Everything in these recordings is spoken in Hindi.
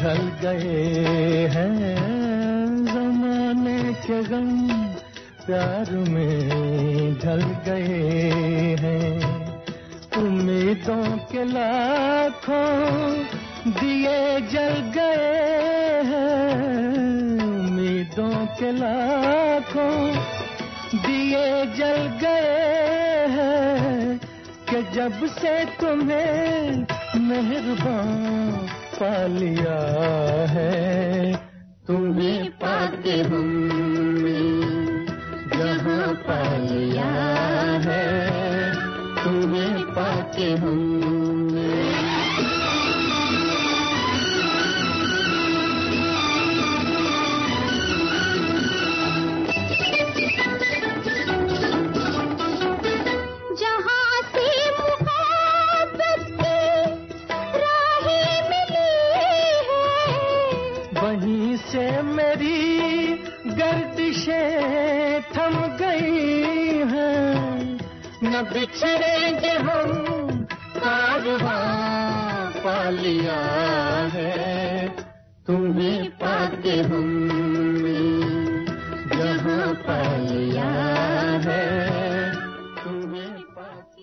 ढल गए हैं, ज़माने के गम प्यार में ढल गए हैं। उम्मीदों के लाखों दिए जल गए हैं, उम्मीदों के लाखों दिए जल गए हैं, कि जब से तुम्हें मेहरबान पा लिया है, तुम्हें पाके हमने जहां पा लिया है, तुम्हें पाके हमने। जहां से मोहब्बत की राहें मिली है, वहीं से मेरी गर्दिशें थम गई हैं। न बिछड़ेंगे हम, कारवां पा लिया है, तुम्हें पाके हमने जहां पा लिया है, तुम्हें पाके।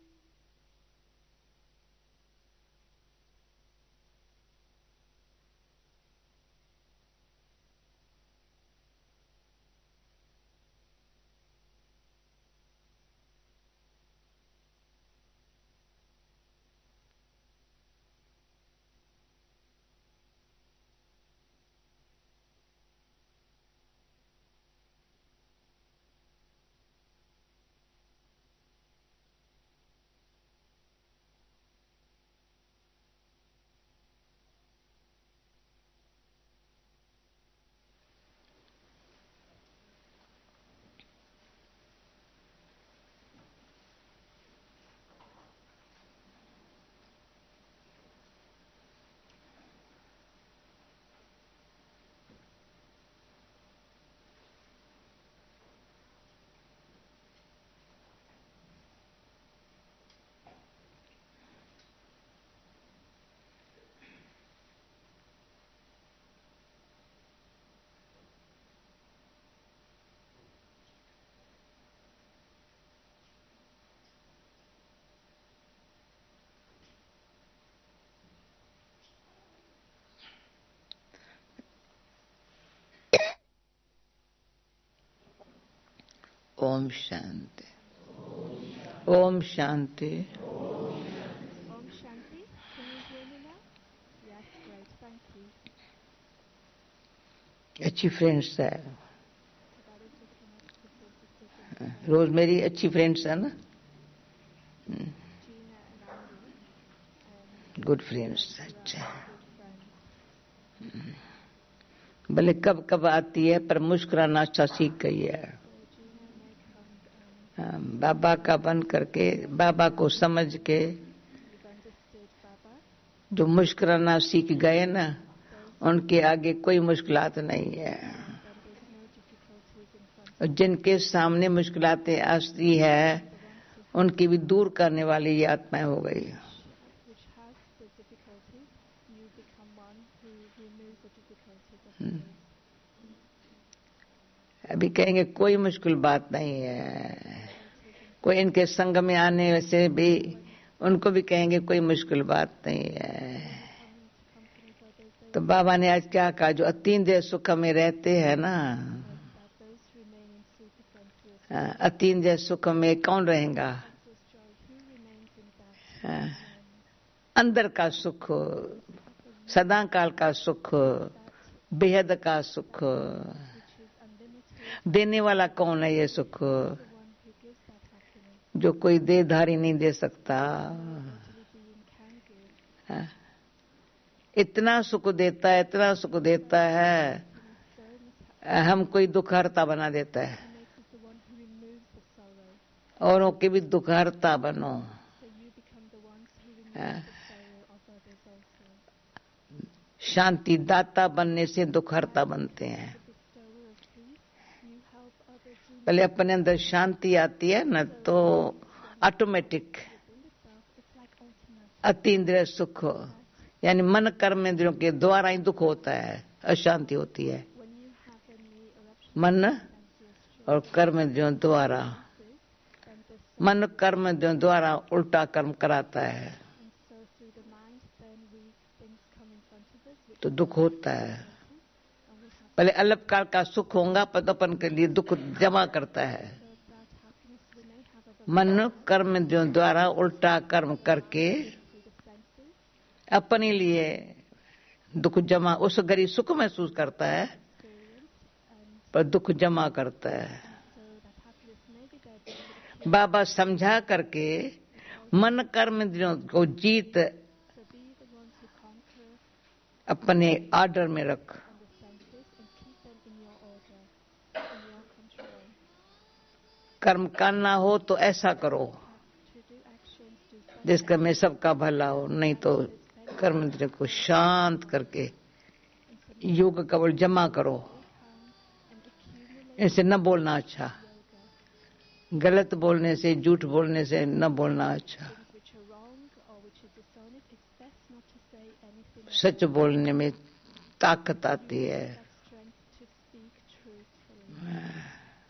Om Shanti, Om Shanti. Om Shanti. Can you hear me now? Yes, great. Thank you. अच्छी फ्रेंड्स है, So that is just enough to focus on रोज मेरी अच्छी फ्रेंड्स है ना, Gina and Andy. Good friends. They अच्छा, are good friends. भले कब कब आती है पर मुस्कुराना अच्छा सीख गई है। So Gina may come बाबा का बन करके, बाबा को समझ के you've understood Baba. जो मुस्कुराना सीख गए ना, उनके आगे कोई मुश्किलात नहीं है। Then there's no difficulties in front और of जिनके सामने मुश्किलातें आती है, उनकी भी दूर करने वाली ये आत्माएं हो गई। which has the difficulties. You become one who removes the difficulties of others. अभी कहेंगे कोई मुश्किल बात नहीं है, कोई इनके संग में आने से भी उनको भी कहेंगे कोई मुश्किल बात नहीं है। तो बाबा ने आज क्या कहा, जो अतीन्द्रिय सुख में रहते हैं ना, अतीन्द्रिय सुख में कौन रहेगा? अंदर का सुख, सदा काल का सुख, बेहद का सुख देने वाला कौन है? ये सुख जो कोई देहधारी नहीं दे सकता। इतना सुख देता है, इतना सुख देता है, हम कोई दुखहर्ता बना देता है। औरों के भी दुखहर्ता बनो। शांति दाता बनने से दुखहर्ता बनते हैं। पहले अपने अंदर शांति आती है ना, तो ऑटोमेटिक अतीन्द्रिय सुख यानी मन कर्म इंद्रियों के द्वारा ही दुख होता है, अशांति होती है। when you have any eruption मन sensuous और कर्म इंद्रियों द्वारा, then the मन कर्म इंद्रियों द्वारा उल्टा कर्म कराता है and so through the mind then we things come in front of us which तो दुख होता है। and we have पहले अल्पकाल का सुख होगा, पदोपन के लिए दुख जमा करता है। so that happiness we may have a मन कर्म इंद्रियों द्वारा उल्टा कर्म करके through the senses अपने लिए दुख जमा, उस घड़ी सुख महसूस करता है experience and पर दुख जमा करता है। so that happiness may be there but बाबा समझा करके मन कर्म इंद्रियों को जीत so be the ones who conquer अपने आर्डर में रख। on the senses and keep them in your order in your control कर्म करना हो तो ऐसा करो to do actions do such जिसका में सबका भला हो, नहीं तो कर्म इंद्रियों को शांत करके योग का बल जमा करो। and accumulate ऐसे न बोलना अच्छा, yoga गलत बोलने से, झूठ बोलने से न बोलना अच्छा। things which are wrong or which are dishonest it's best not to say anything सच बोलने में ताकत आती है। that strength to speak truthfully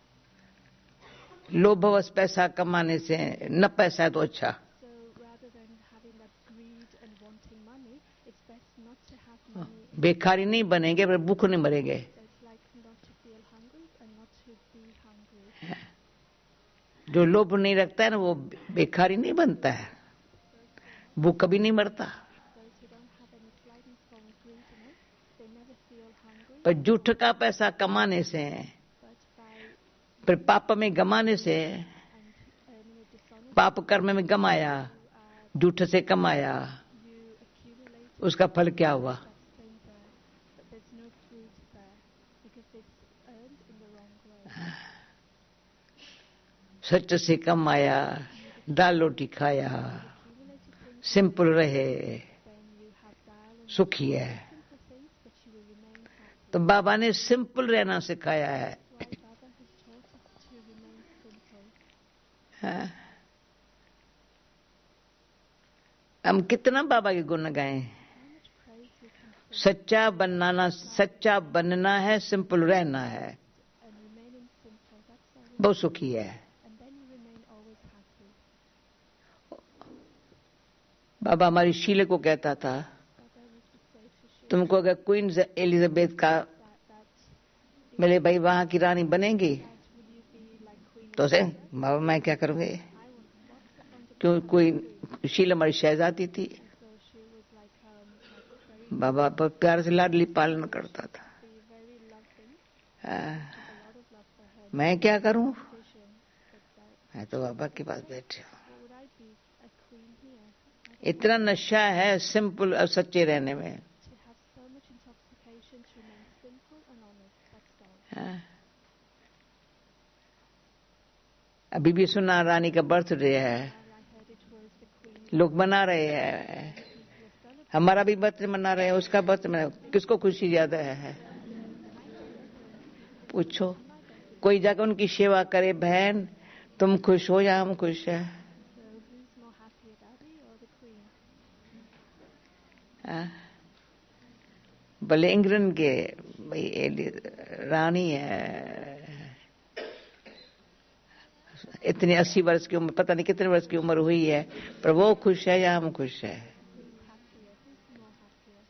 लोभवश पैसा कमाने से न पैसा है तो अच्छा। so rather than having that greed and wanting money it's best not to have money बेकारी नहीं बनेंगे पर भूख नहीं मरेंगे। so it's like not to feel hungry and not to be hungry जो लोभ नहीं रखता है ना वो बेकारी नहीं बनता है, भूख कभी नहीं मरता। those who don't have any slightest form of greediness they never feel hungry पर झूठ का पैसा कमाने से, but by फिर पाप में गमाने से, and earning a dishonest पाप कर्म में गमाया, झूठ से कमाया, you accumulate उसका फल क्या हुआ? that's staying there but there's no fruit there because it's earned in the wrong way सच से कमाया, दाल रोटी खाया, accumulated things सिंपल रहे, then you have dal and सुखी है। simple things but you will remain happy तो बाबा ने सिंपल रहना सिखाया है। why Baba has taught us to remain simple हाँ। हम कितना बाबा के गुण गाएं। how much praise we can sing सच्चा बनना है, सिंपल रहना है, and remaining simple that's all बहुत सुखी है। and then you remain always happy बाबा हमारी शीले को कहता था, Baba used to say to Shiva तुमको अगर क्वीन एलिजाबेथ का that मिले भाई वहां की रानी बनेंगी will you be like Queen तो से बाबा मैं क्या करूंगी, I will what's the point of क्यों कोई शीला हमारी शहजादी थी। so she was like very बाबा पर प्यार से लाडली पालन करता था। be very loving हाँ, a lot of love for her मैं क्या करूं, vision but that मैं तो बाबा के पास बैठे हूं। what would I be a queen here इतना नशा है सिंपल और सच्चे रहने में। to have so much intoxication to remain simple and honest that's all हाँ। अभी भी सुना रानी का बर्थडे है, and I heard it was the queen लोग मना रहे हैं, people were celebrating हमारा भी बर्थडे मना रहे हैं, उसका बर्थडे मना, किसको खुशी ज्यादा है? पूछो, कोई जाकर उनकी सेवा करे, बहन तुम खुश हो या हम खुश है? so who's more happy daddy or the queen हाँ। भले इंग्लैंड के भाई रानी है, इतनी 80 वर्ष की उम्र, पता नहीं कितने वर्ष की उम्र हुई है, पर वो खुश है या हम खुश है? who's happier who's more happier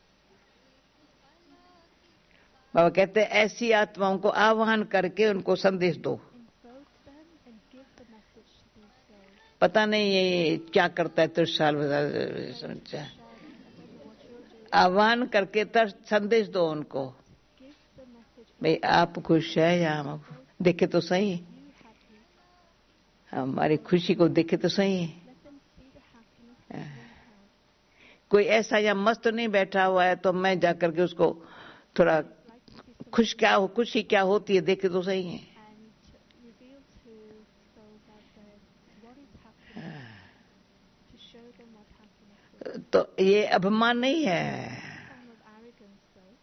बाबा कहते हैं ऐसी आत्माओं को आह्वान करके उनको संदेश दो। invoke them and give the message to these souls पता नहीं ये क्या करता है त्रिशाल आह्वान करके संदेश दो उनको, give the message भाई आप खुश है या हम, देखे तो सही, you happy हमारी खुशी को देखे तो सही। let them see the happiness that we have कोई ऐसा या मस्त नहीं बैठा हुआ है तो मैं जाकर के उसको थोड़ा like to see खुशी क्या होती है देखे तो सही है। and reveal to souls out there what is happiness to show them what happiness is तो ये अभिमान नहीं है, form of arrogance though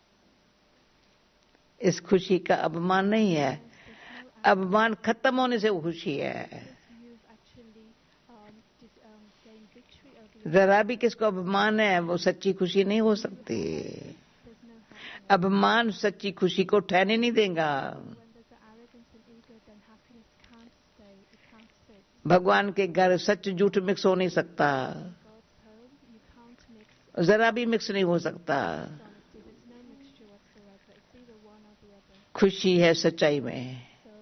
इस खुशी का अभिमान नहीं है, there's no अभिमान खत्म होने से वो खुशी है। you've actually gained victory over जरा भी किसको अभिमान है वो सच्ची खुशी नहीं हो सकती। अभिमान सच्ची खुशी को ठहरने नहीं देगा। भगवान के घर सच झूठ मिक्स हो नहीं सकता, जरा भी मिक्स नहीं हो सकता। खुशी है सच्चाई में,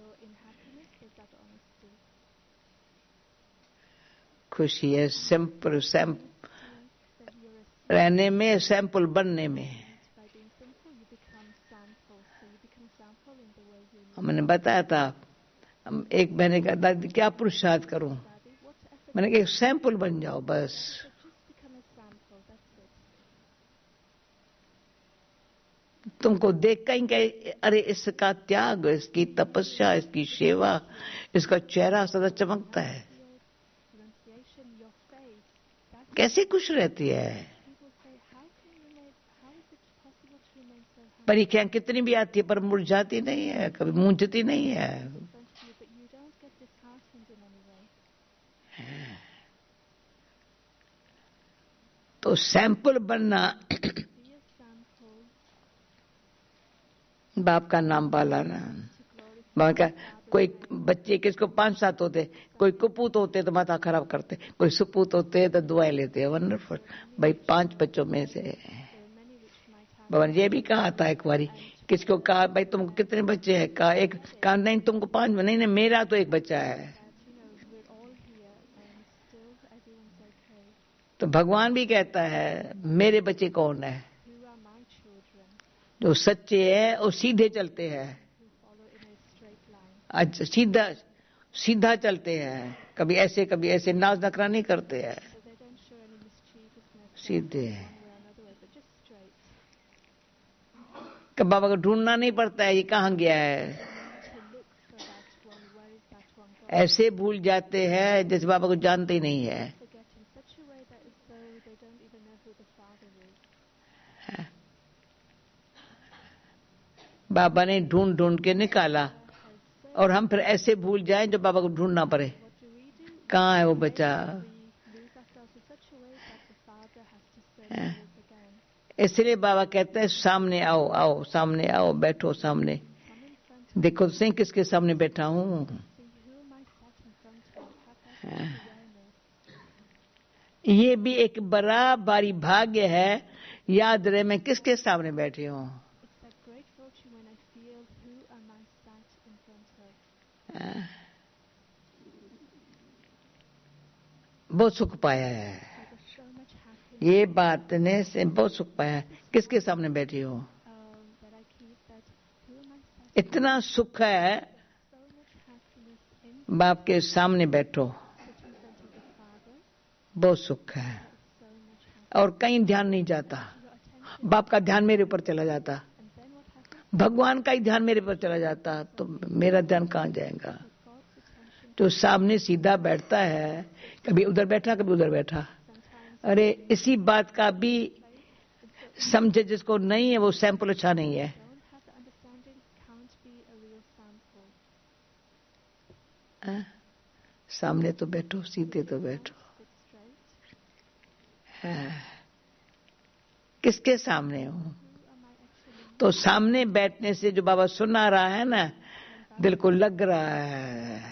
खुशी है सिंपल रहने में, सैंपल बनने में। मैंने बताया था, एक बहने का दादी क्या पुरुषार्थ करूं, मैंने कहा सैंपल बन जाओ बस। तुमको देख कहीं कहे अरे इसका त्याग, इसकी तपस्या, इसकी सेवा, इसका चेहरा सदा चमकता है, कैसे खुश रहती है। परीक्षाएं कितनी भी आती है पर मुरझाती नहीं है, कभी मूंझती नहीं है। तो सैंपल बनना, बाप का नाम पालाना। बाप का कोई बच्चे किसको 5-7 होते, कोई कुपूत होते तो माथा खराब करते, कोई सुपूत होते तो दुआएं लेते। वंडरफुल भाई, 5 बच्चों में से भगवान ये भी कहा था एक बारी, किसको कहा भाई तुमको कितने बच्चे हैं, कहा एक, कहा नहीं तुमको 5, नहीं मेरा तो एक बच्चा है। तो भगवान भी कहता है मेरे बच्चे कौन है, जो सच्चे हैं और सीधे चलते हैं। अच्छा सीधा चलते हैं, कभी ऐसे नाज नखरा नहीं करते हैं, सीधे। कब बाबा को ढूंढना नहीं पड़ता है ये कहाँ गया है, ऐसे भूल जाते हैं जैसे बाबा को जानते ही नहीं है। बाबा ने ढूंढ ढूंढ के निकाला और हम फिर ऐसे भूल जाएं जो बाबा को ढूंढना पड़े, कहाँ है वो बच्चा। इसलिए बाबा कहते हैं सामने आओ, आओ सामने आओ, बैठो सामने, देखो तो सही किसके सामने बैठा हूँ। ये भी एक बड़ा भारी भाग्य है, याद रहे मैं किसके सामने बैठी हूँ। बहुत सुख पाया है, ये बात ने से बहुत सुख पाया है। किसके सामने बैठी हो, इतना सुख है, बाप के सामने बैठो, बहुत सुख है। और कहीं ध्यान नहीं जाता, बाप का ध्यान मेरे ऊपर चला जाता, भगवान का ही ध्यान मेरे ऊपर चला जाता, तो मेरा ध्यान कहाँ जाएगा। जो सामने सीधा बैठता है, कभी उधर बैठा कभी उधर बैठा, अरे इसी बात का भी समझे जिसको नहीं है वो सैंपल अच्छा नहीं है। सामने तो बैठो, सीधे तो बैठो। किसके सामने हो, तो सामने बैठने से जो बाबा सुना रहा है ना, दिल को लग रहा है।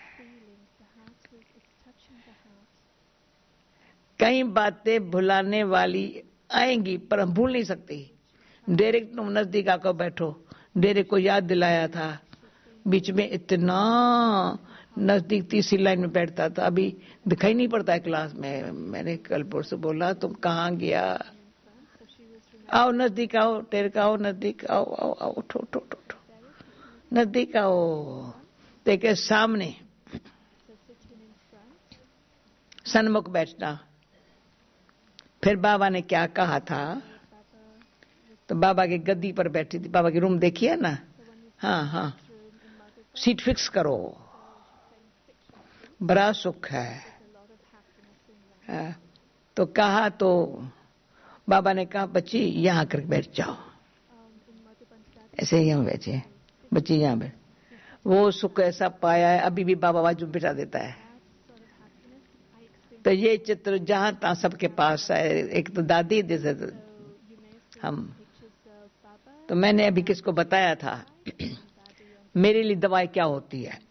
कई बातें भुलाने वाली आएंगी पर हम भूल नहीं सकते। डायरेक्ट तुम नजदीक आकर बैठो, डायरेक्ट को याद दिलाया था, बीच में इतना नजदीक तीसरी लाइन में बैठता था, अभी दिखाई नहीं पड़ता है क्लास में। मैंने कल परसों बोला तुम कहाँ गया, आओ नजदीक आओ, डायरेक्ट आओ नजदीक आओ, आओ आओ, उठो उठो उठो, नजदीक आओ। देखे सामने सन्मुख बैठना। फिर बाबा ने क्या कहा था, तो बाबा की गद्दी पर बैठी थी, बाबा की रूम देखिए ना, हाँ हाँ, सीट फिक्स करो, बड़ा सुख है। तो कहा, तो बाबा ने कहा बच्ची यहाँ कर बैठ जाओ, ऐसे यहाँ बैठे बच्ची, यहाँ बैठ। वो सुख ऐसा पाया है, अभी भी बाबा बाजू बिठा देता है। तो ये चित्र जहाँ तहाँ सबके पास है। एक तो दादी जैसे हम, तो मैंने अभी किसको बताया था मेरे लिए दवाई क्या होती है।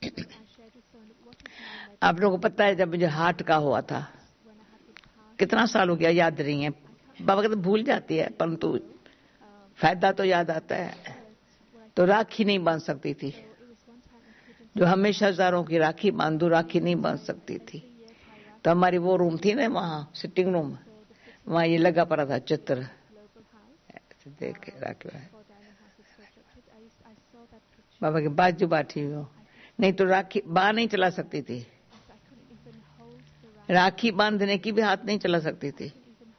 आप लोगों को पता है जब मुझे हार्ट का हुआ था, कितना साल हो गया याद नहीं है, बाबा तो भूल जाती है, परंतु फायदा तो याद आता है। तो राखी नहीं बांध सकती थी, जो हमेशा हजारों की राखी बांधू, राखी नहीं बांध सकती थी। तो हमारी वो रूम थी ना वहाँ, सिटिंग रूम, वहाँ ये लगा पड़ा था चित्र, देख राखी बाबा के बाजू बैठी हो। नहीं तो राखी बाहर नहीं चला सकती थी, राखी बांधने की भी हाथ नहीं चला सकती थी।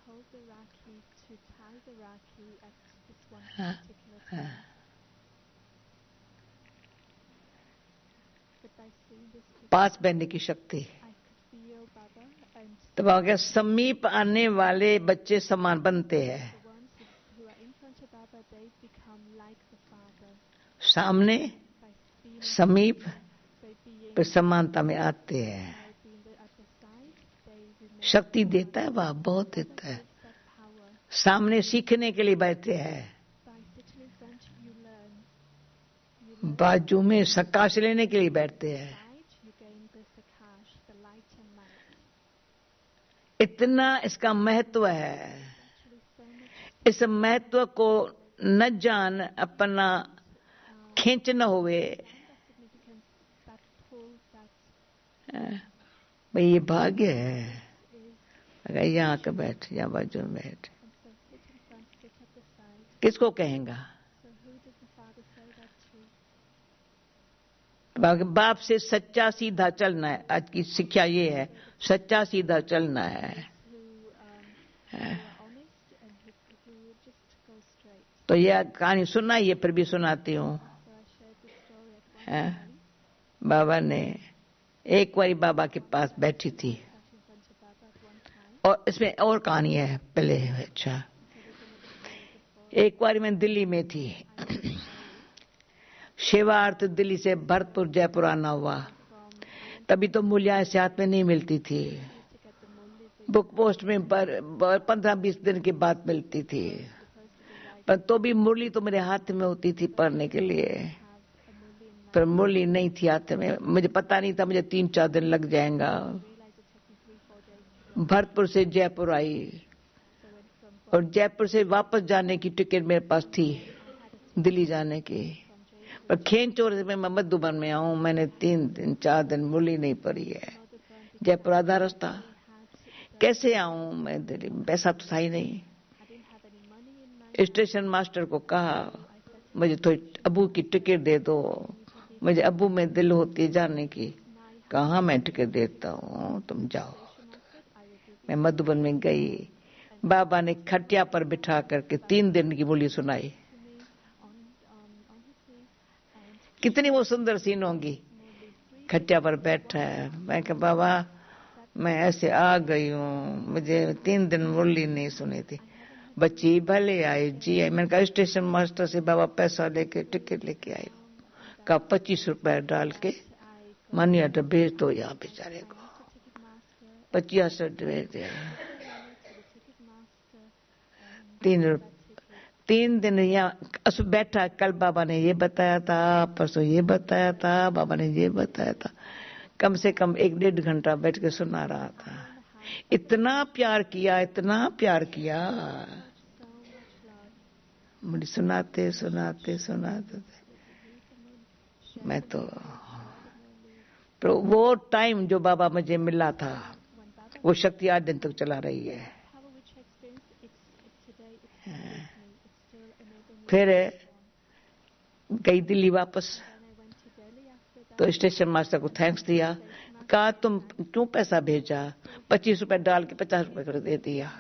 हाँ, हाँ। पास बैठने की शक्ति। तो बाबा के समीप आने वाले बच्चे समान बनते हैं, सामने समीप पर समानता में आते हैं। शक्ति देता है बाबा, बहुत देता है। सामने सीखने के लिए बैठते हैं, बाजू में सकाश लेने के लिए बैठते हैं। इतना इसका महत्व है। इस महत्व को न जान अपना खींच न हुए, भाई ये भाग्य है। अगर यहाँ के बैठ, यहाँ बाजू में बैठ, किसको कहेगा? बाप से सच्चा सीधा चलना है। आज की शिक्षा ये है, सच्चा सीधा चलना है। तो यह कहानी सुनाइए, फिर भी सुनाती हूँ। बाबा ने एक बारी बाबा के पास बैठी थी, और इसमें और कहानी है पहले। अच्छा, एक बार मैं दिल्ली में थी, सेवार्थ दिल्ली से भरतपुर जयपुर आना हुआ। तभी तो मूल्य ऐसे हाथ में नहीं मिलती थी, बुक पोस्ट में 15-20 दिन के बाद मिलती थी, पर तो भी मुरली तो मेरे हाथ में होती थी पढ़ने के लिए। पर मुरली नहीं थी हाथ में, मुझे पता नहीं था मुझे 3-4 दिन लग जाएगा। भरतपुर से जयपुर आई, और जयपुर से वापस जाने की टिकट मेरे पास थी, दिल्ली जाने की। पर खेनचोर से मैं मधुबन में आऊं, मैंने 3-4 दिन मुरली नहीं पढ़ी है। जयपुर आधा रास्ता, कैसे आऊं मैं दिल्ली? पैसा तो था ही नहीं। स्टेशन मास्टर को कहा मुझे थोड़ी अबू की टिकट दे दो, मुझे अबू में दिल होती है जाने की। कहाँ मैं टिकट देता हूँ, तुम जाओ। मैं मधुबन में गई, बाबा ने खटिया पर बिठा करके 3 दिन की बोली सुनाई। कितनी वो सुंदर सीन होंगी, खटिया पर बैठा है। मैं कहा बाबा मैं ऐसे आ गई हूँ, मुझे 3 दिन मुरली नहीं सुनी थी। बच्ची भले आई जी आई। मैंने कहा स्टेशन मास्टर से बाबा पैसा लेके टिकट लेके आई। कहा 25 रुपए डाल के मनी ऑर्डर भेज दो यहाँ बेचारे को। 25 भेज दिया। 3 दिन यहाँ बैठा। कल बाबा ने ये बताया था, परसों ये बताया था, बाबा ने ये बताया था। कम से कम 1-1.5 घंटा बैठ के सुना रहा था। इतना प्यार किया, इतना प्यार किया। मुझे सुनाते सुनाते सुनाते मैं तो वो टाइम जो बाबा मुझे मिला था, वो शक्ति आज दिन तक चला रही है। फिर गई दिल्ली वापस, तो स्टेशन मास्टर को थैंक्स दिया। कहा तुम क्यों पैसा भेजा? 25 रुपए डाल के 50 रुपए कर दे दिया।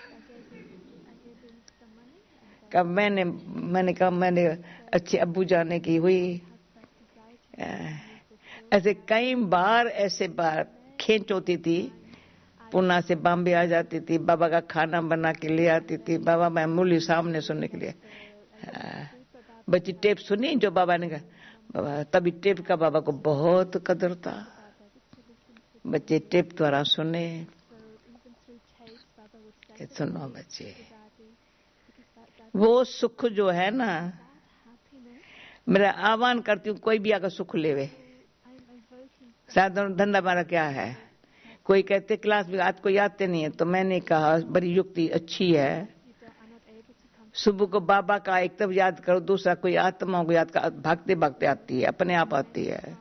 कहा मैंने कहा मैंने अच्छे अब्बू जाने की हुई। ऐसे कई बार ऐसे बार खींच होती थी। पूना से बॉम्बे आ जाती थी, बाबा का खाना बना के ले आती थी। बाबा मैं मुरली सामने सुनने के लिए। बच्ची टेप सुनी जो बाबा ने कहा, बाबा तभी टेप का बाबा को बहुत कदर था। बच्चे टेप द्वारा सुने। कि सुनो बच्चे, वो सुख जो है ना, मेरा आह्वान करती हूँ कोई भी आकर सुख लेवे। साधारण धंधा हमारा क्या है, कोई कहते क्लास में आज कोई आते नहीं है, तो मैंने कहा बड़ी युक्ति अच्छी है, सुबह को बाबा का एक तब याद करो, दूसरा कोई आत्मा को याद कर, भागते भागते आती है, अपने आप आती है।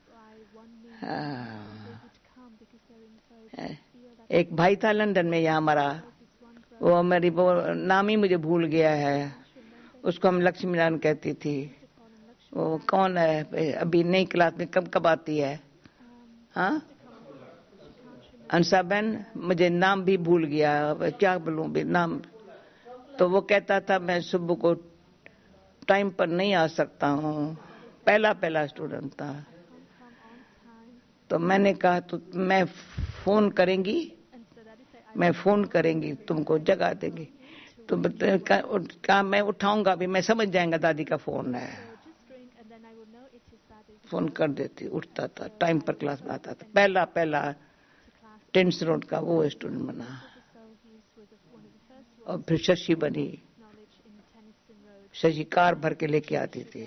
एक भाई था लंदन में यहाँ हमारा, वो मेरी वो नाम ही मुझे भूल गया है, उसको हम लक्ष्मी नारायण कहती थी। वो कौन है अभी नई क्लास में, कब कब आती है? हाँ अंशा बहन, मुझे नाम भी भूल गया, क्या बोलूं भी नाम। तो वो कहता था मैं सुबह को टाइम पर नहीं आ सकता हूँ, पहला स्टूडेंट था। तो मैंने कहा तो मैं फोन करेंगी तुमको जगा देंगी। तो कहा मैं उठाऊंगा भी, मैं समझ जाएंगा दादी का फोन है, फोन कर देती। उठता था, टाइम पर क्लास में आता था, पहला टेंस रोड का वो स्टूडेंट बना, और फिर शशि बनी। शशि कार भर के लेके आती थी।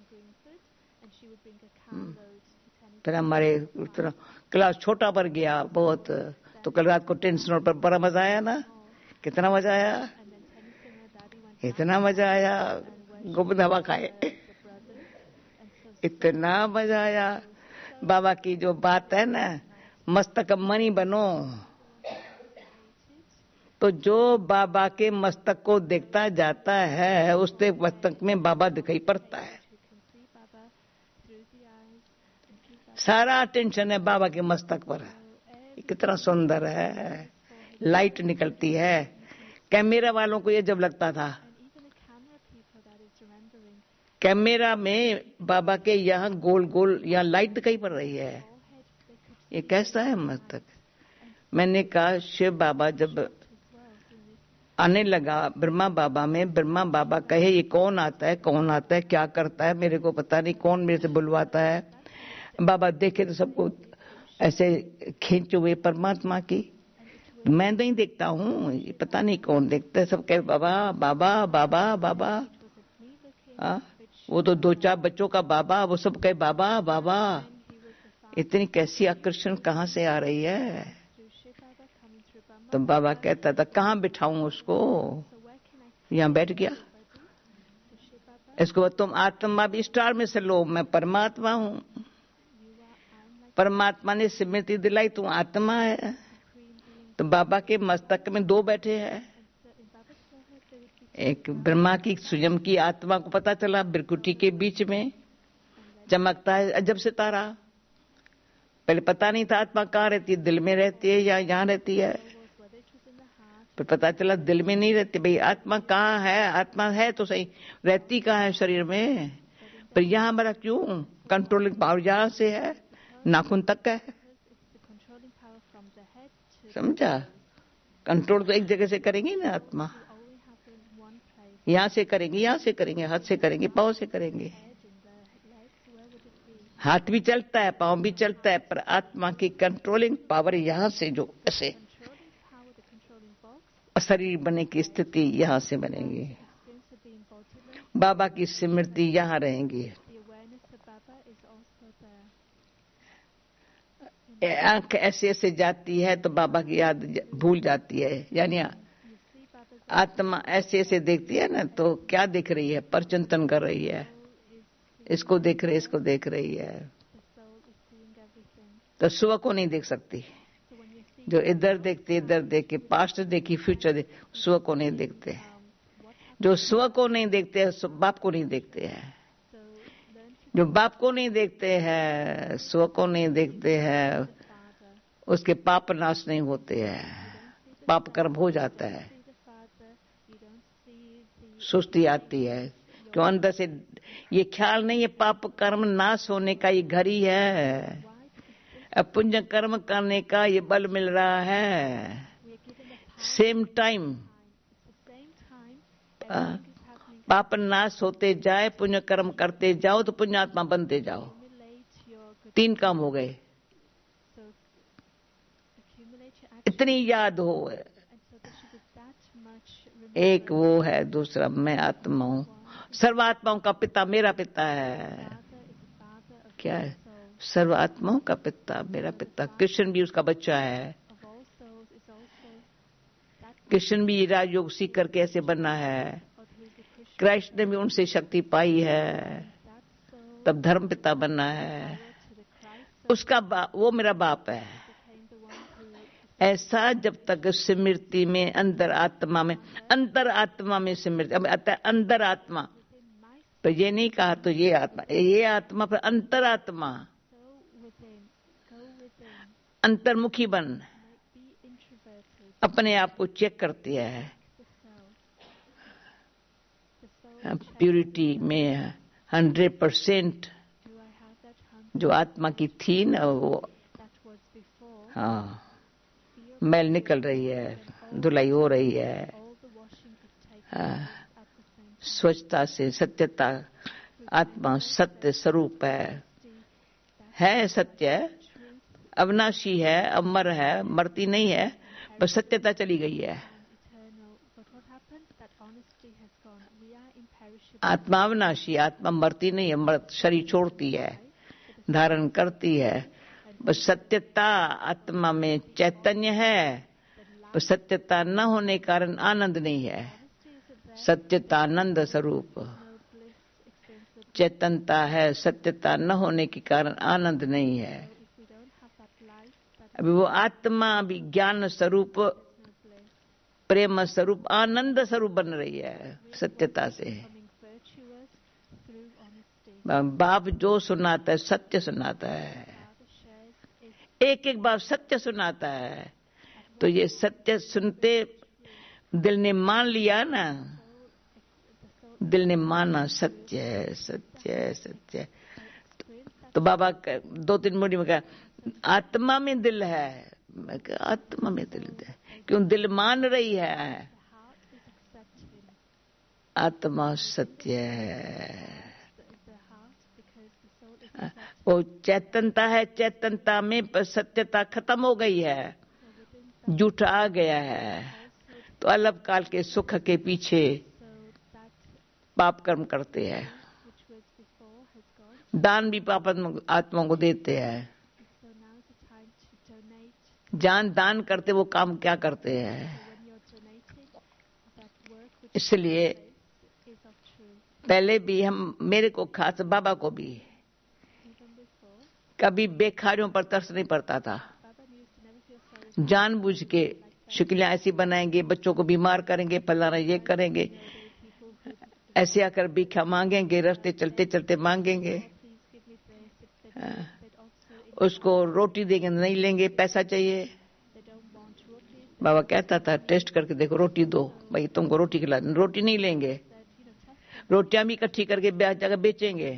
फिर हमारे क्लास छोटा पर गया बहुत, तो कल रात को टेंस रोड पर बड़ा मजा आया ना। कितना मजा आया, इतना मजा आया, गुप्त हवा खाए, इतना मजा आया। बाबा की जो बात है ना, मस्तक मणि बनो, तो जो बाबा के मस्तक को देखता जाता है, उसके मस्तक में बाबा दिखाई पड़ता है। सारा टेंशन है बाबा के मस्तक पर। कितना सुंदर है, लाइट निकलती है। कैमरा वालों को ये जब लगता था, कैमरा में बाबा के यहाँ गोल गोल यहाँ लाइट दिखाई पड़ रही है, ये कैसा है मस्तक। मैंने कहा शिव बाबा जब आने लगा ब्रह्मा बाबा में, ब्रह्मा बाबा कहे ये कौन आता है, क्या करता है, मेरे को पता नहीं, कौन मेरे से बुलवाता है। बाबा देखे तो सबको ऐसे खींचे हुए परमात्मा की, मैं नहीं देखता हूँ, ये पता नहीं कौन देखता है। सब कहे बाबा बाबा बाबा बाबा। वो तो 2-4 बच्चों का बाबा, वो सब कहे बाबा बाबा। इतनी कैसी आकर्षण कहाँ से आ रही है। तो बाबा कहता था कहाँ बिठाऊं उसको, यहाँ बैठ गया। इसको तुम आत्मा भी स्टार में से लो, मैं परमात्मा हूँ। परमात्मा ने स्मृति दिलाई, तू आत्मा है। तो बाबा के मस्तक में 2 बैठे हैं, एक ब्रह्मा की स्वयं की आत्मा को पता चला, बिरकुटी के बीच में चमकता है अजब सितारा। पहले पता नहीं था आत्मा कहाँ रहती है, दिल में रहती है या यहाँ रहती है। फिर पता चला दिल में नहीं रहती। भाई आत्मा कहाँ है, आत्मा है तो सही, रहती कहाँ है शरीर में, पर यहाँ हमारा क्यों कंट्रोलिंग पावर यहाँ से है, नाखून तक है। समझा, कंट्रोल तो एक जगह से करेंगी ना आत्मा, यहाँ से करेंगे, हाथ से करेंगे, पाँव से करेंगे। हाथ भी चलता है, पाँव भी चलता है, पर आत्मा की कंट्रोलिंग पावर यहाँ से, जो ऐसे शरीर बनने की स्थिति यहाँ से बनेगी। बाबा की स्मृति यहाँ रहेंगी। आंख ऐसे ऐसे जाती है तो बाबा की याद भूल जाती है, यानी आत्मा ऐसे ऐसे देखती है ना, तो क्या देख रही है, परचिंतन कर रही है, इसको देख रही है। तो स्व को नहीं देख सकती, जो इधर देखते, पास्ट देखी, फ्यूचर देख, स्व को नहीं देखते। जो स्व को नहीं देखते बाप को नहीं देखते हैं। जो बाप को नहीं देखते हैं, स्व को नहीं देखते हैं, उसके पाप नाश नहीं होते हैं, पाप कर्म हो जाता है, सुस्ती आती है। क्यों, अंदर से ये ख्याल नहीं है पाप कर्म नाश होने का ये घड़ी है, अब पुण्य कर्म करने का ये बल मिल रहा है। सेम टाइम पाप नाश होते जाए, पुण्य कर्म करते जाओ, तो पुण्यात्मा बनते जाओ। 3 काम हो गए। इतनी याद हो, एक वो है, दूसरा मैं आत्मा हूँ। सर्वात्माओं का पिता मेरा पिता है। क्या है? सर्वात्माओं का पिता मेरा पिता। कृष्ण भी उसका बच्चा है। कृष्ण भी राजयोग सीख करके ऐसे बनना है। कृष्ण ने भी उनसे शक्ति पाई है, तब धर्म पिता बनना है। उसका वो मेरा बाप है। ऐसा जब तक स्मृति में अंतर आत्मा में स्मृति, अब अंदर आत्मा पर ये नहीं कहा तो ये आत्मा पर अंतरात्मा, अंतर्मुखी बन अपने आप को चेक करती है। प्यूरिटी में 100% जो आत्मा की थी ना, वो हाँ मैल निकल रही है, धुलाई हो रही है। स्वच्छता से सत्यता, आत्मा सत्य स्वरूप है सत्य, अविनाशी है, अमर है, मरती नहीं है, पर सत्यता चली गई है। आत्मा अविनाशी, आत्मा मरती नहीं है, शरीर छोड़ती है, धारण करती है। बस सत्यता आत्मा में चैतन्य है, पर सत्यता न होने के कारण आनंद नहीं है। सत्यता आनंद स्वरूप चैतनता है, सत्यता न होने के कारण आनंद नहीं है। अभी वो आत्मा भी ज्ञान स्वरूप, प्रेम स्वरूप, आनंद स्वरूप बन रही है सत्यता से। बाप जो सुनाता है सत्य सुनाता है, एक एक बार सत्य सुनाता है। तो ये सत्य सुनते दिल ने मान लिया ना, दिल ने माना सत्य है, सत्य है, सत्य है। तो बाबा 2-3 मुड़ी में कहा आत्मा में दिल है। मैं कहा आत्मा में दिल है, क्यों? दिल मान रही है आत्मा सत्य है। वो चैतनता है, चैतनता में सत्यता खत्म हो गई है, झूठ आ गया है। तो अलग काल के सुख के पीछे पाप कर्म करते हैं। दान भी पाप आत्मा को देते हैं। जान दान करते, वो काम क्या करते हैं। इसलिए पहले भी हम, मेरे को खास, बाबा को भी कभी बेखारियों पर तरस नहीं पड़ता था। जानबूझ के शक्लें ऐसी बनाएंगे, बच्चों को बीमार करेंगे, फलाना ये करेंगे, ऐसे आकर भिक्षा मांगेंगे, रास्ते चलते चलते मांगेंगे। उसको रोटी देंगे नहीं लेंगे, पैसा चाहिए। बाबा कहता था टेस्ट करके देखो, रोटी दो भाई, तुमको रोटी खिला, रोटी नहीं लेंगे। रोटियां भी इकट्ठी करके जगह बेचेंगे।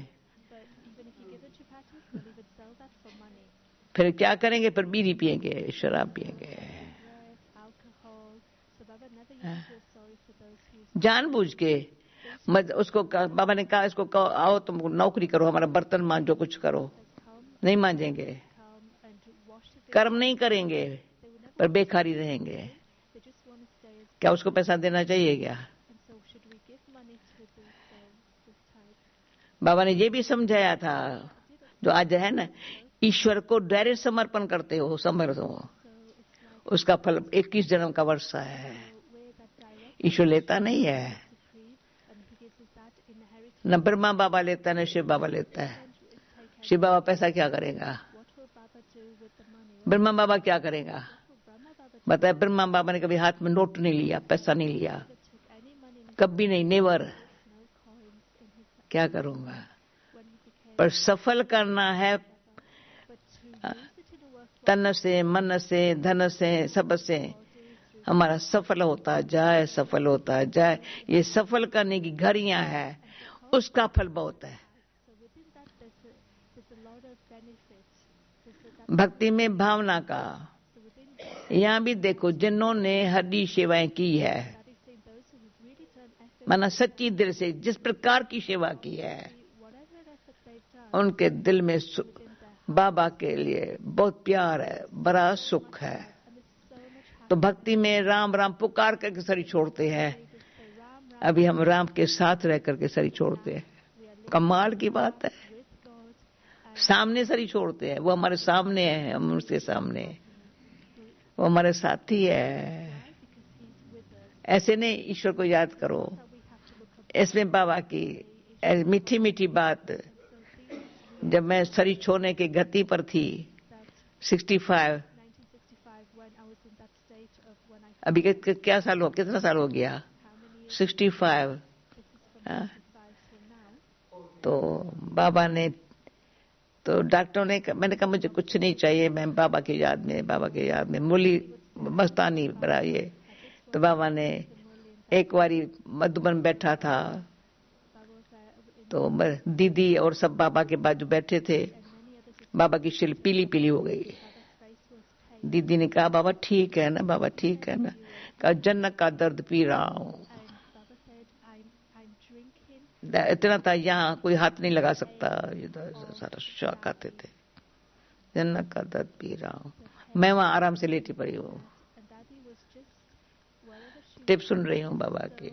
फिर क्या करेंगे? फिर बीड़ी पिएंगे, शराब पिएंगे, जानबूझ के। उसको बाबा ने कहा इसको कहो आओ तुम नौकरी करो, हमारा बर्तन मांजो, कुछ करो। नहीं मांजेंगे, कर्म नहीं करेंगे, पर बेकारी रहेंगे। क्या उसको पैसा देना चाहिए क्या? बाबा ने ये भी समझाया था, जो आज है ना, ईश्वर को डायरेक्ट समर्पण करते हो, समर्थ हो, उसका फल 21 जन्म का वर्षा है। ईश्वर लेता नहीं है, न ब्रह्मा बाबा लेता है, न शिव बाबा लेता है। शिव बाबा पैसा क्या करेगा? ब्रह्मा बाबा क्या करेगा? बताए, ब्रह्मा बाबा ने कभी हाथ में नोट नहीं लिया, पैसा नहीं लिया, कभी नहीं, नेवर। क्या करूंगा? पर सफल करना है तन से, मन से, धन से, सब से। हमारा सफल होता जाए, सफल होता जाए। ये सफल करने की घड़ियां है, उसका फल बहुत है। भक्ति में भावना का, यहां भी देखो, जिन्होंने हड्डी सेवाएं की है, माना सच्ची दिल से जिस प्रकार की सेवा की है, उनके दिल में बाबा के लिए बहुत प्यार है, बड़ा सुख है। तो भक्ति में राम राम पुकार करके शरीर छोड़ते हैं, अभी हम राम के साथ रह करके शरीर छोड़ते हैं। कमाल की बात है, सामने शरीर छोड़ते हैं। वो हमारे सामने है, हम उसके सामने हैं, वो हमारे साथी है। ऐसे नहीं ईश्वर को याद करो। इसमें बाबा की मीठी मीठी बात, जब मैं शरीर छोड़ने की गति पर थी 65, अभी क्या साल हो, कितना साल हो गया? 65। तो बाबा ने, तो डॉक्टरों ने, मैंने कहा मुझे कुछ नहीं चाहिए, मैं बाबा की याद में मूली मस्तानी बनाइए। तो बाबा ने एक बारी मधुबन बैठा था, तो दीदी और सब बाबा के बाजू बैठे थे। बाबा की शिल पीली पीली हो गई। दीदी ने कहा बाबा ठीक है ना, बाबा ठीक है ना? कहा जन्नत का दर्द पी रहा हूं। इतना था, यहाँ कोई हाथ नहीं लगा सकता, ये तो सारा शौक आते थे। जन्नत का दर्द पी रहा हूं। मैं वहां आराम से लेटी पड़ी हूँ, टिप सुन रही हूँ बाबा के।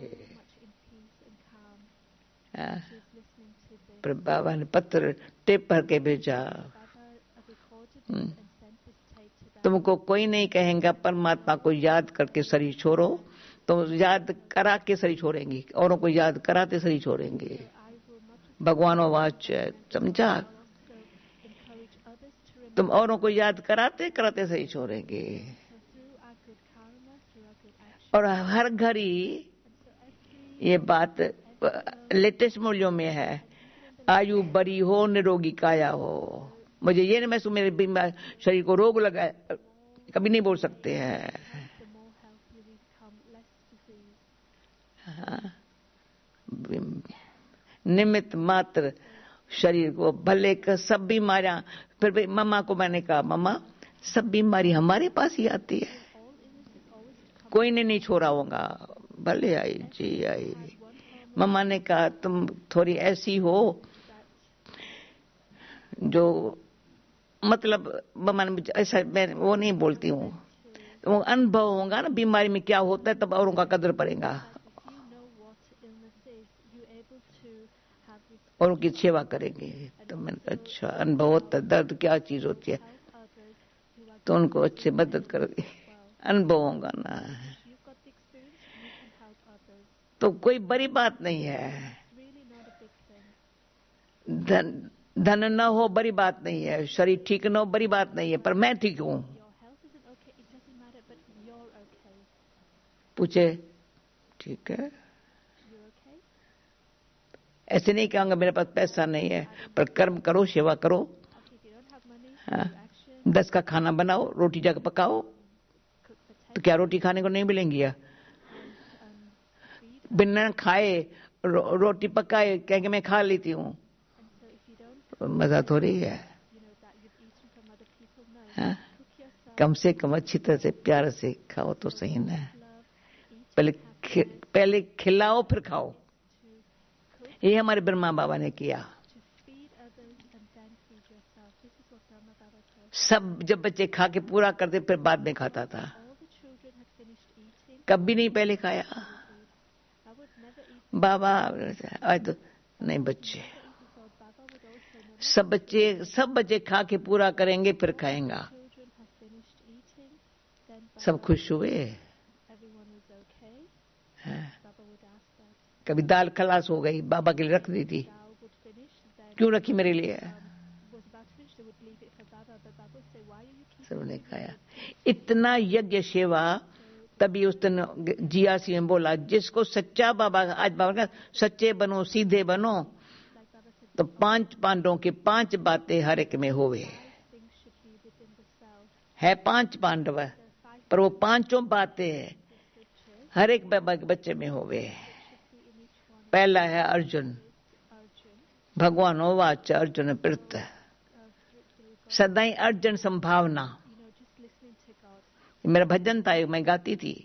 पर बाबा ने पत्र टिप भर के भेजा। तुमको कोई नहीं कहेगा परमात्मा को याद करके शरीर छोड़ो, तो याद करा के शरीर छोड़ेंगी, औरों को याद कराते शरीर छोड़ेंगे। भगवानो वाच, समझा? तुम औरों को याद कराते कराते शरीर छोड़ेंगे। और हर घड़ी ये बात लेटेस्ट मूल्यों में है, आयु बड़ी हो निरोगी काया हो। मुझे ये नहीं महसूस मेरे बीमार शरीर को रोग लगा, कभी नहीं बोल सकते हैं। हाँ, निमित्त मात्र शरीर को, भले का सब बीमारियां। फिर भी मम्मा को मैंने कहा मम्मा सब बीमारी हमारे पास ही आती है, कोई ने नहीं छोड़ा होगा। भले आई जी आई। मम्मा ने कहा तुम थोड़ी ऐसी हो जो, मतलब मम्मा ने मुझे ऐसा, मैं वो नहीं बोलती हूँ, वो अनुभव होगा ना बीमारी में क्या होता है, तब औरों का कदर पड़ेगा और उनकी सेवा करेंगे। तो मैंने कहा अच्छा अनुभव होता है, दर्द क्या चीज होती है, तो उनको अच्छे मदद करोगे, अनुभव होगा ना। तो कोई बड़ी बात नहीं है, धन न हो बड़ी बात नहीं है, शरीर ठीक न हो बड़ी बात नहीं है, पर मैं ठीक हूं। पूछे ठीक है, ऐसे नहीं कहूंगा मेरे पास पैसा नहीं है, पर कर्म करो, सेवा करो। हाँ, 10 का खाना बनाओ, रोटी जाकर पकाओ, तो क्या रोटी खाने को नहीं मिलेंगी? या बिना खाए रोटी पकाए कहेंगे मैं खा लेती हूँ, मजा थोड़ी है। हाँ? कम से कम अच्छी तरह से प्यार से खाओ तो सही ना। पहले खिलाओ फिर खाओ, ये हमारे ब्रह्मा बाबा ने किया। सब जब बच्चे खा के पूरा करते फिर बाद में खाता था, कभी नहीं पहले खाया। बाबा आज तो नहीं, बच्चे सब बच्चे खा के पूरा करेंगे फिर खाएंगा। सब खुश हुए। हाँ। कभी दाल खलास हो गई, बाबा के लिए रख दी थी, क्यों रखी मेरे लिए? सबने खाया। इतना यज्ञ सेवा। तभी उस दिन जियासी में बोला जिसको सच्चा बाबा, आज बाबा का सच्चे बनो सीधे बनो, तो 5 पांडवों की 5 बातें हर एक में होवे है। 5 पांडव पर वो 5 बातें हर एक बाबा के बच्चे में होवे। पहला है अर्जुन, भगवान वाच अर्जुन प्रत, सदाई अर्जुन संभावना। मेरा भजन था, मैं गाती थी।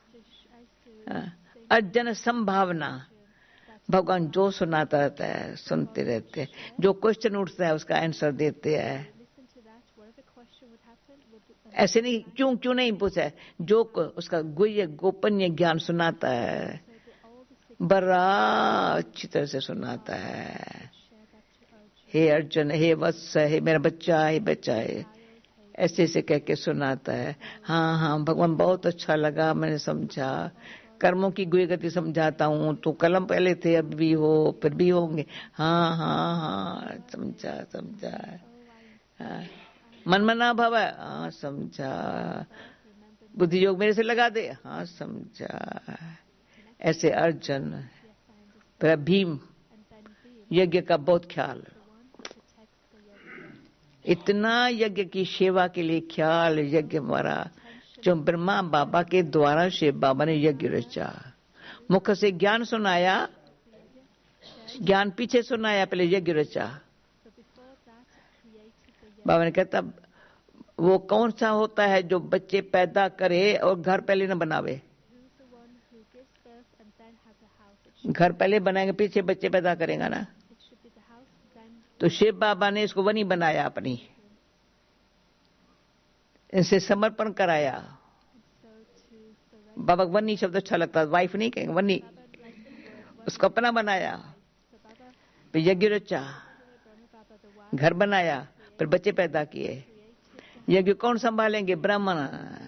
अर्जुन संभावना, भगवान जो सुनाता रहता है सुनते रहते हैं, जो क्वेश्चन उठता है उसका आंसर देते हैं। ऐसे नहीं क्यों नहीं पूछा है, जो उसका गुह्य गोपनीय ज्ञान सुनाता है बड़ा अच्छी तरह से सुनाता है। हे अर्जुन, हे वत्स, हे मेरा बच्चा, हे बच्चा है, ऐसे ऐसे कह के सुनाता है। हाँ हाँ भगवान, बहुत अच्छा लगा, मैंने समझा। कर्मों की गुई गति समझाता हूँ तो कलम पहले थे, अब भी हो, फिर भी होंगे। हाँ हाँ हाँ, समझा समझा। हाँ, मन मना भव, हाँ समझा। बुद्धि योग मेरे से लगा दे, हाँ समझा। ऐसे अर्जुन, फिर भीम, यज्ञ का बहुत ख्याल, इतना यज्ञ की सेवा के लिए ख्याल। यज्ञ हमारा जो ब्रह्मा बाबा के द्वारा शिव बाबा ने यज्ञ रचा, मुख से ज्ञान सुनाया, ज्ञान पीछे सुनाया, पहले यज्ञ रचा। बाबा ने कहता वो कौन सा होता है जो बच्चे पैदा करे और घर पहले न बनावे। घर पहले बनाएंगे, पीछे बच्चे पैदा करेगा ना। तो शिव बाबा ने इसको वनी बनाया, अपनी इनसे समर्पण कराया। बाबा वनी शब्द अच्छा लगता है, वाइफ नहीं कहेंगे, वनी, उसको अपना बनाया। फिर यज्ञ रचा, घर बनाया, फिर बच्चे पैदा किए। यज्ञ कौन संभालेंगे? ब्राह्मण।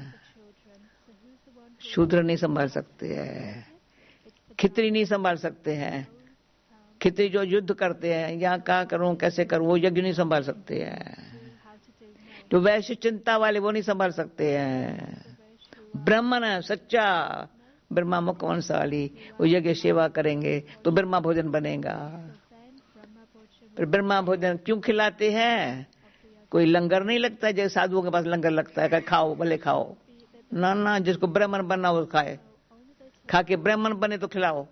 शूद्र नहीं संभाल सकते हैं, खितरी नहीं संभाल सकते हैं। खितरी जो युद्ध करते हैं, यहाँ क्या करूं कैसे करूं, वो यज्ञ नहीं संभाल सकते हैं। जो वैश्य चिंता वाले वो नहीं संभाल सकते हैं। ब्राह्मण है सच्चा, ब्रह्मा मुख वंशाली, वो यज्ञ सेवा करेंगे तो ब्रह्मा भोजन बनेगा। फिर ब्रह्मा भोजन क्यों खिलाते हैं? कोई लंगर नहीं लगता है जैसे साधुओं के पास लंगर लगता है, खाओ भले खाओ। ना ना, जिसको ब्राह्मण बनना वो खाए, खा के ब्राह्मण बने तो खिलाओ।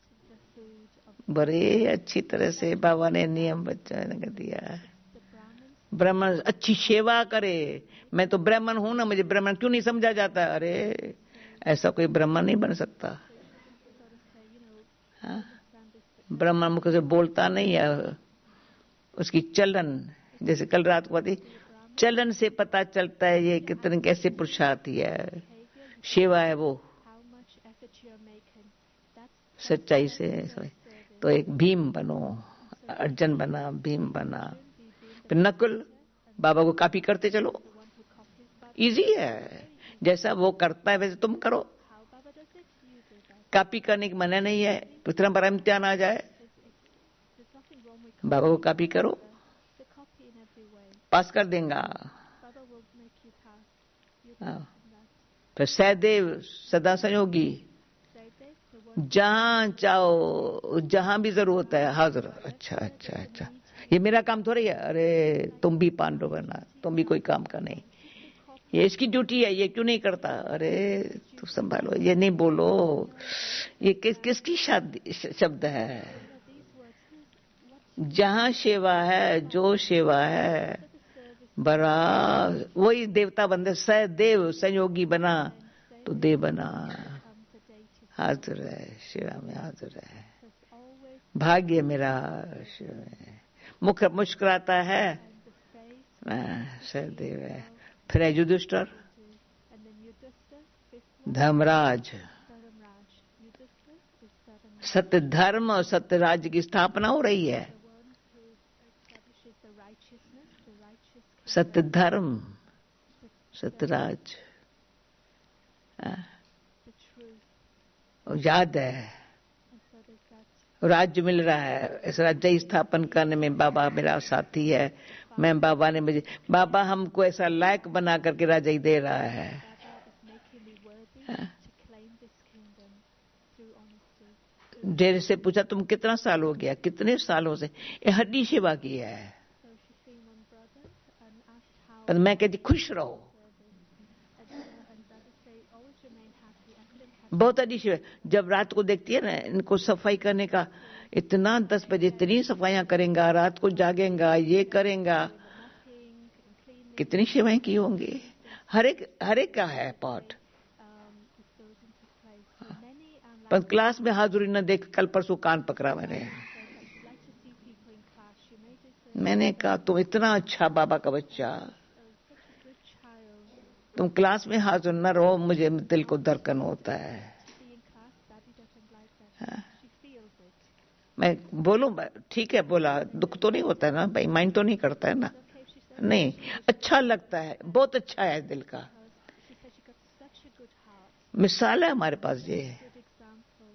बड़े अच्छी तरह से बाबा ने नियम बच्चा ने दिया। ब्राह्मण अच्छी सेवा करे। मैं तो ब्राह्मण हूं ना, मुझे ब्राह्मण क्यों नहीं समझा जाता? अरे ऐसा कोई ब्राह्मण नहीं बन सकता। हाँ? ब्राह्मण मुख से बोलता नहीं है, उसकी चलन, जैसे कल रात को बात, चलन से पता चलता है ये कितने कैसे पुरुषार्थी है। सेवा है वो सच्चाई से। तो एक भीम बनो, अर्जुन बना, भीम बना। फिर नकुल, बाबा को कॉपी करते चलो, इजी है। जैसा वो करता है वैसे तुम करो। कॉपी करने की मना नहीं है, इतना बड़ा इम्तिहान आ जाए, बाबा को कॉपी करो, पास कर देगा। फिर सहदेव सदा संयोगी, जहां चाहो जहां भी जरूरत है हाजिर। अच्छा अच्छा अच्छा, ये मेरा काम थोड़ी है। अरे तुम भी पांडव बना, तुम भी कोई काम का नहीं, ये इसकी ड्यूटी है, ये क्यों नहीं करता? अरे तुम संभालो, ये नहीं बोलो, ये किसकी शब्द है? जहां सेवा है, जो सेवा है, बड़ा वही देवता बंदे। सहदेव संयोगी बना तो देव बना, हाजिर है सेवा में, हाजिर है। भाग्य मेरा शिव में। मुख मुस्कुराता है, सहदेव है। फिर है युधिष्ठिर, धर्मराज, सत्य धर्म और सत्य राज्य की स्थापना हो रही है। सत्य धर्म, सत्य राज, याद है राज्य मिल रहा है। इस राज्य स्थापन करने में बाबा मेरा साथी है। मैं बाबा ने मुझे, बाबा हमको ऐसा लायक बना करके राजा ही दे रहा है। डेरे से पूछा तुम कितना साल हो गया? कितने सालों से? ये हड्डी सेवा की है। पर मैं कहती खुश रहो, बहुत अच्छी सेवा। जब रात को देखती है ना इनको सफाई करने का, इतना 10 बजे इतनी सफाइयां करेंगे, रात को जागेगा, ये करेगा, कितनी सेवाएं की होंगी। हर एक का है पार्ट। पर क्लास में हाजिरी न देख, कल परसों कान पकड़ा मैंने कहा तुम इतना अच्छा बाबा का बच्चा, तुम क्लास में हाजिर न रहो, मुझे दिल को धड़कन होता है। मैं बोलूं ठीक है बोला, दुख तो नहीं होता है ना भाई, माइंड तो नहीं करता है ना, Okay, she said. नहीं अच्छा लगता है, बहुत अच्छा है दिल का। She said she got such a good heart, मिसाल है हमारे पास ये, good example.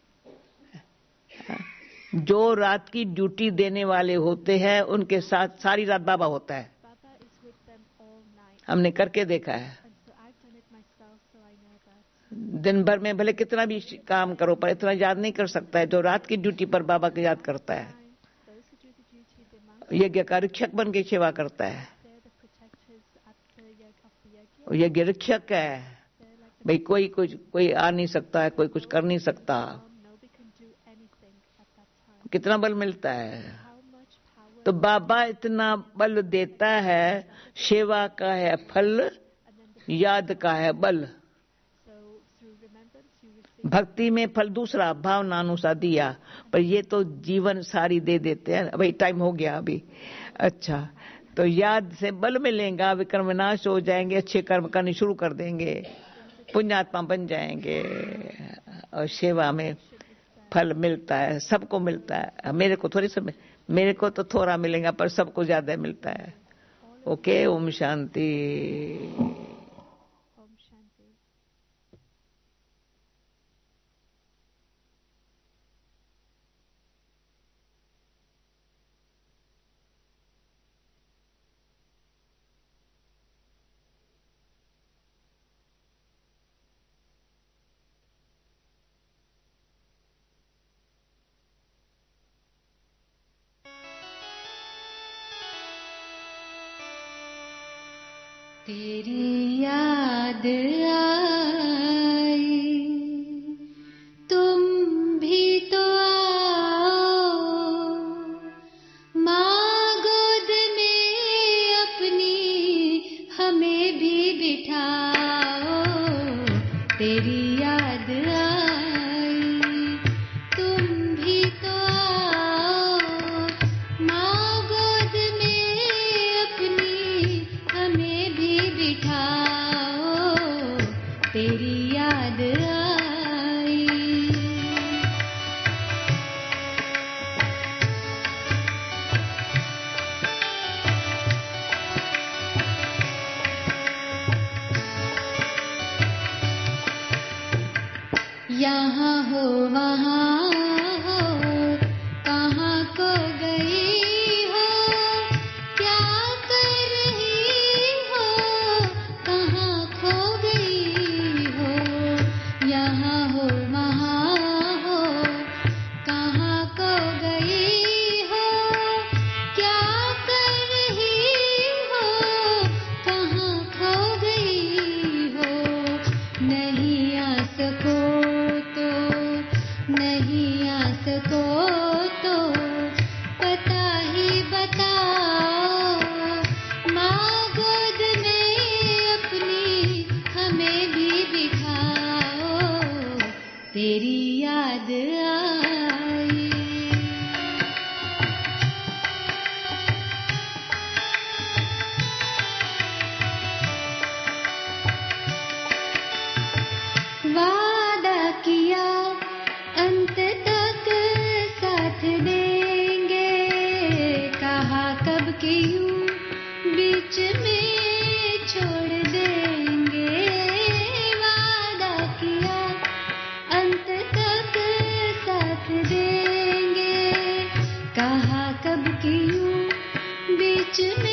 जो रात की ड्यूटी देने वाले होते हैं उनके साथ सारी रात बाबा होता है, Baba is with them all night. हमने करके देखा है। And so I've done it myself, so I know that. दिन भर में भले कितना भी काम करो पर इतना याद नहीं कर सकता है जो रात की ड्यूटी पर बाबा को याद करता है। Those who do the duty, the monks, यज्ञ का रक्षक बन के सेवा करता है, they're the protectors at the of the yajna. यज्ञ रक्षक है They're like the भाई, कोई आ नहीं सकता है, कोई कुछ कर नहीं सकता। nobody can do anything at that time. कितना बल मिलता है, How much power, तो बाबा इतना बल देता है, सेवा का है फल, and then the, याद का है बल। so through remembrance you receive. भक्ति में फल दूसरा भावनानुसार दिया, पर ये तो जीवन सारी दे देते हैं। भाई टाइम हो गया अभी, अच्छा तो याद से बल मिलेगा, विक्रम विनाश हो जाएंगे, अच्छे कर्म करने शुरू कर देंगे, पुण्यात्मा बन जाएंगे और सेवा में फल मिलता है, सबको मिलता है। मेरे को थोड़ी समय, मेरे को तो थोड़ा मिलेगा पर सबको ज्यादा मिलता है। Okay, Om Shanti. Om Shanti. तेरी याद आई, तुम भी तो आओ, माँ गोद में अपनी हमें भी बिठाओ। तेरी याद आई, तुम भी तो आओ, माँ गोद में अपनी हमें भी बिठाओ। तेरी याद आई। यहाँ हो वहाँ हो, कहाँ को गई हो, क्या कर रही हो, कहाँ खो गई हो। यहाँ हो वहाँ हो, कहाँ को गई हो, क्या कर रही हो, कहाँ खो गई हो। नहीं आ सको तो, नहीं आ सको तो पता ही बताओ, माँ गोद में अपनी हमें भी बिठाओ। तेरी याद आई। वादा किया अंत तक साथ देंगे, कहा कब कि यूं बीच में छोड़ देंगे। वादा किया अंत तक साथ देंगे, कहा कब कि यूं बीच में